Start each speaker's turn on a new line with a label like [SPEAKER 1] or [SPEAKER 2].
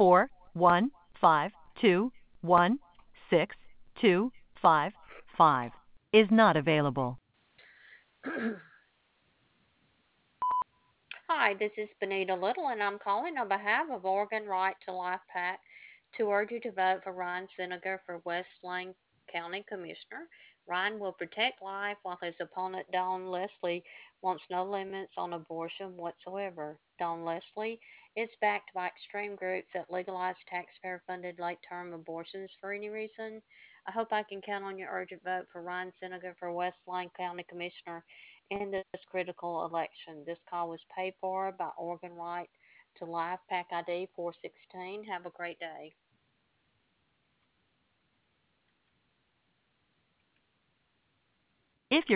[SPEAKER 1] 415216215 is not available.
[SPEAKER 2] Hi, this is Benita Little, and I'm calling on behalf of Oregon Right to Life PAC to urge you to vote for Ryan Seneger for West Lane County Commissioner. Ryan will protect life while his opponent, Don Leslie, wants no limits on abortion whatsoever. Don Leslie is backed by extreme groups that legalize taxpayer funded late term abortions for any reason. I hope I can count on your urgent vote for Ryan Seneger for West Lane County Commissioner in this critical election. This call was paid for by Oregon Right to Life PAC ID 416. Have a great day.